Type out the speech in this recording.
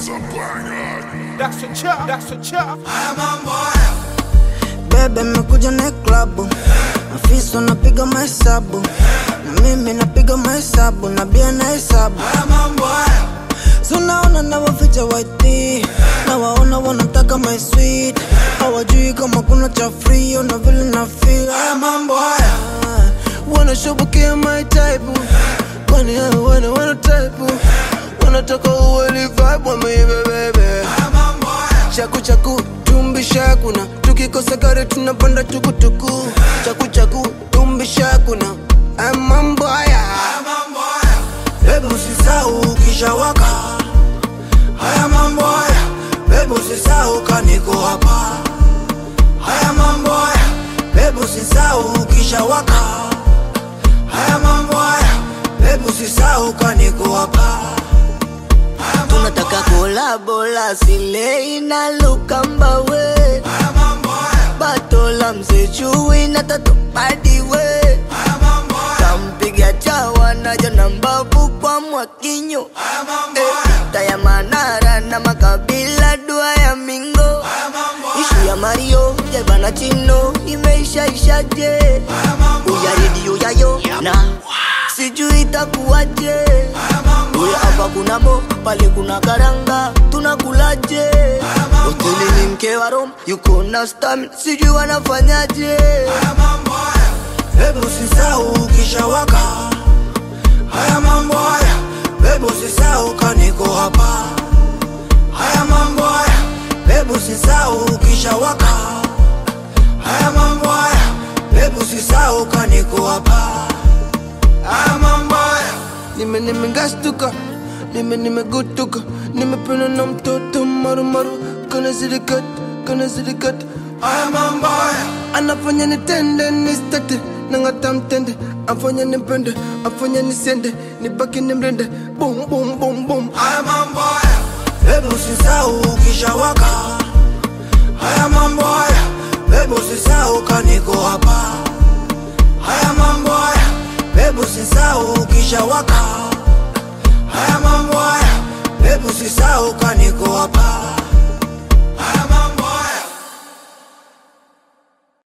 That's a chop, that's a chop. Bebe mekuja na klabu, afisa napiga mahesabu, na mimi napiga mahesabu, na bia na hesabu. So naona na waficha white, na waona wanataka my sweet. Hawajui kama kuna cha free, na vile na feel. Mambo haya wanashubukia my type, kwani hao wana type, wanataka uweli vibe wa mimi baby. Chaku chaku tumbisha kuna, tukikosa gari tunapanda tukutuku. Chaku chaku tumbisha kuna, mambo haya. Baby usisahau ukishawaka, haya mambo haya. Baby usisahau kaniko hapa, haya mambo haya. Baby usisahau ukishawaka, haya mambo haya. Baby usisahau kaniko hapa. Tunataka kolabola sile ina lukamba we, batola msechui na tatu padi we. Kampiga chawa na jona mbavu kwa mwakinyo, taya manara na makabila dua ya mingo. Ishu ya Mario, jebana chino, imeisha ishaje. Uya radio yayo, na sijui itakuwaje. Uya hapa kuna mo, pale kuna karanga, tunakulaje. Hoteli ni mke wa Rome, yuko na stamina, sijui wanafanyaje. Baby usisahau ukishawaka, haya mambo haya. Baby usisahau kaniko hapa, haya mambo haya. Baby usisahau ukishawaka, haya mambo haya. Baby usisahau kaniko hapa, haya mambo haya. Nimegastuka, nimegutuka, nimependa na mtoto maru kana zilikat, haya mambo haya. Anafanya nitende nistate, nangata mtende, afanya nipende, afanya nisende, nibaki nimrende, boom boom boom boom. Haya mambo haya. Baby usisahau ukishawaka, haya mambo haya. Baby usisahau kaniko hapa, haya mambo haya. Baby usisahau ukishawaka, haya mambo haya. Baby usisahau kaniko hapa.